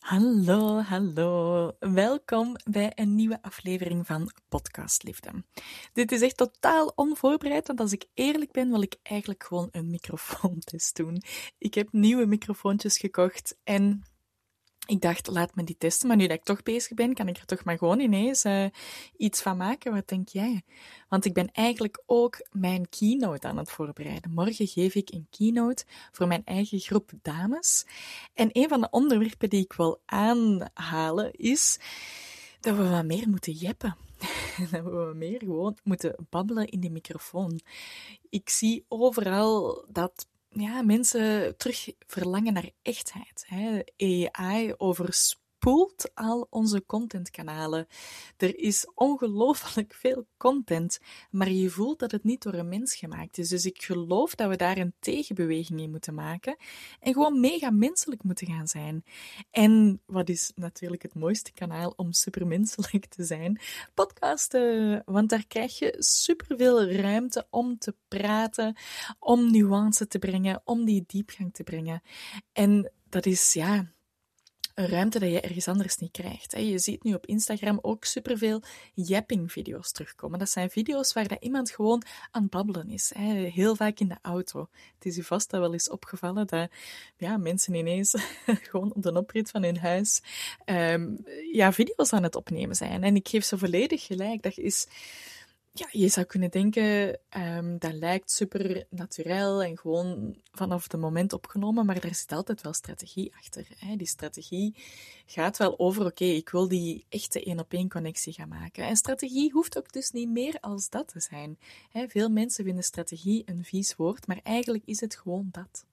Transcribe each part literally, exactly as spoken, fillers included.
Hallo, hallo. Welkom bij een nieuwe aflevering van Podcast Liefde. Dit is echt totaal onvoorbereid, want als ik eerlijk ben, wil ik eigenlijk gewoon een microfoontest doen. Ik heb nieuwe microfoontjes gekocht en ik dacht, laat me die testen. Maar nu dat ik toch bezig ben, kan ik er toch maar gewoon ineens uh, iets van maken. Wat denk jij? Want ik ben eigenlijk ook mijn keynote aan het voorbereiden. Morgen geef ik een keynote voor mijn eigen groep dames. En een van de onderwerpen die ik wil aanhalen is dat we wat meer moeten jeppen. Dat we wat meer gewoon moeten babbelen in de microfoon. Ik zie overal dat ja, mensen terug verlangen naar echtheid. Hè. A I overspoelt al onze contentkanalen. Er is ongelooflijk veel content, maar je voelt dat het niet door een mens gemaakt is. Dus ik geloof dat we daar een tegenbeweging in moeten maken en gewoon mega menselijk moeten gaan zijn. En wat is natuurlijk het mooiste kanaal om supermenselijk te zijn? Podcasten, want daar krijg je superveel ruimte om te praten, om nuance te brengen, om die diepgang te brengen. En dat is, ja, een ruimte dat je ergens anders niet krijgt. Je ziet nu op Instagram ook superveel yapping-video's terugkomen. Dat zijn video's waar dat iemand gewoon aan het babbelen is. Heel vaak in de auto. Het is u vast wel eens opgevallen dat ja, mensen ineens gewoon op de oprit van hun huis um, ja, video's aan het opnemen zijn. En ik geef ze volledig gelijk. Dat is... Ja, je zou kunnen denken, um, dat lijkt super naturel en gewoon vanaf het moment opgenomen, maar er zit altijd wel strategie achter. Hè. Die strategie gaat wel over, oké, okay, ik wil die echte één-op-één connectie gaan maken. En strategie hoeft ook dus niet meer als dat te zijn. Hè. Veel mensen vinden strategie een vies woord, maar eigenlijk is het gewoon dat.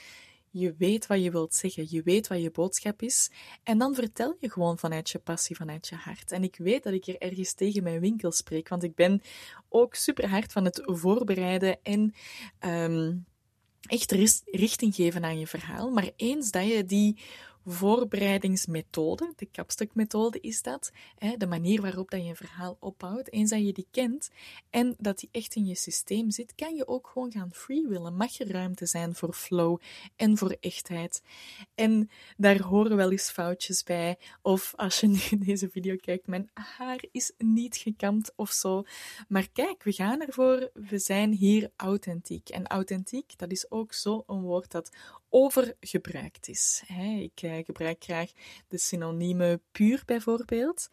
Je weet wat je wilt zeggen, je weet wat je boodschap is en dan vertel je gewoon vanuit je passie, vanuit je hart. En ik weet dat ik hier ergens tegen mijn winkel spreek, want ik ben ook super hard van het voorbereiden en um, echt richting geven aan je verhaal. Maar eens dat je die voorbereidingsmethode, de kapstukmethode is dat, hè, de manier waarop dat je een verhaal opbouwt, eens dat je die kent en dat die echt in je systeem zit, kan je ook gewoon gaan freewheelen. Mag er ruimte zijn voor flow en voor echtheid. En daar horen wel eens foutjes bij. Of als je nu deze video kijkt, mijn haar is niet gekamd of zo. Maar kijk, we gaan ervoor. We zijn hier authentiek. En authentiek, dat is ook zo een woord dat overgebruikt is. Ik uh, gebruik graag de synoniemen puur bijvoorbeeld.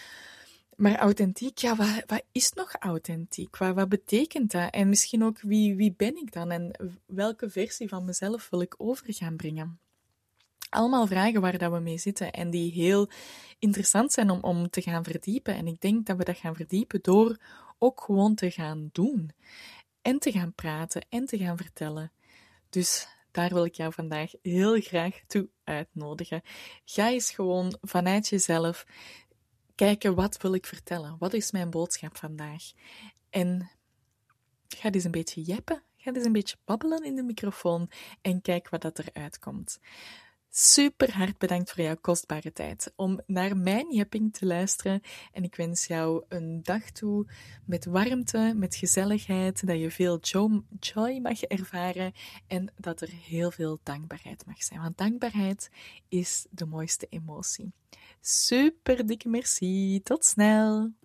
Maar authentiek, ja, wat, wat is nog authentiek? Wat, wat betekent dat? En misschien ook, wie, wie ben ik dan? En welke versie van mezelf wil ik over gaan brengen? Allemaal vragen waar dat we mee zitten en die heel interessant zijn om, om te gaan verdiepen. En ik denk dat we dat gaan verdiepen door ook gewoon te gaan doen. En te gaan praten en te gaan vertellen. Dus daar wil ik jou vandaag heel graag toe uitnodigen. Ga eens gewoon vanuit jezelf kijken, wat wil ik vertellen? Wat is mijn boodschap vandaag? En ga eens een beetje jeppen. Ga eens een beetje babbelen in de microfoon en kijk wat dat eruit komt. Super hard bedankt voor jouw kostbare tijd om naar mijn jepping te luisteren. En ik wens jou een dag toe met warmte, met gezelligheid, dat je veel joy mag ervaren en dat er heel veel dankbaarheid mag zijn. Want dankbaarheid is de mooiste emotie. Super dikke merci. Tot snel.